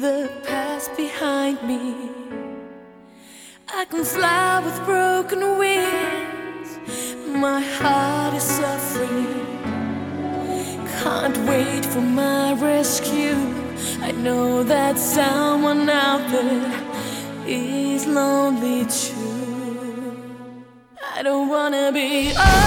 the past behind me. I can fly with broken wings. My heart is suffering, can't wait for my rescue. I know that someone out there is lonely too. I don't wanna be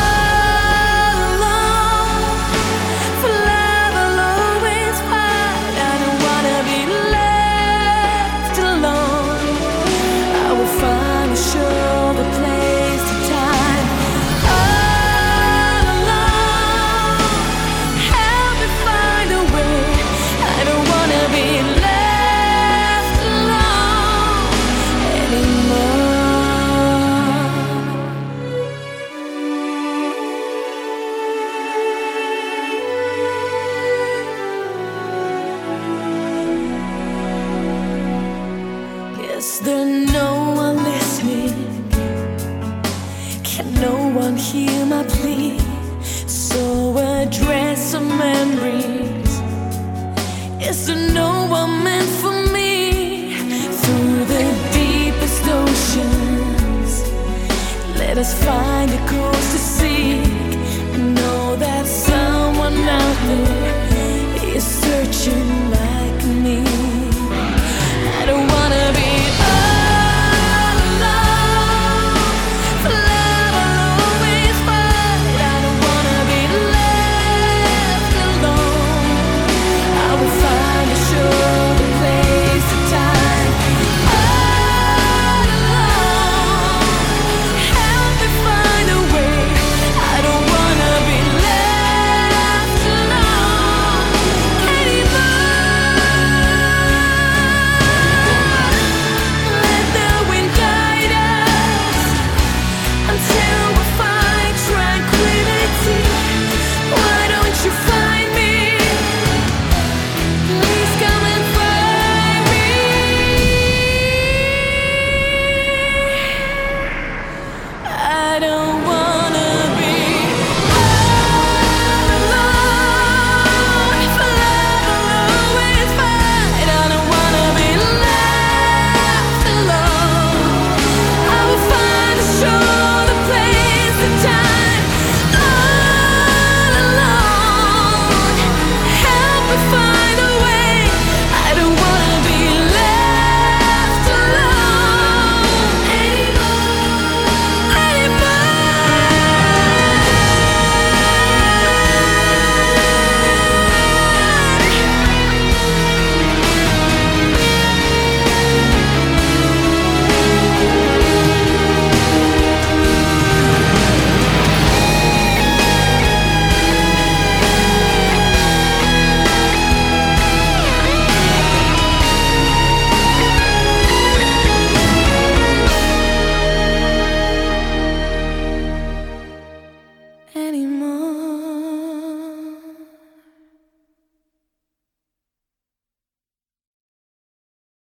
alone. For love I'll always fight. I don't wanna be left alone. I will find a shoulder place to time. All alone, help me find a way. I don't wanna be left alone anymore. Is there no one listening? Can no one hear my plea? So address some memories. Is there no one meant for me? Through the deepest oceans, let us find a coast to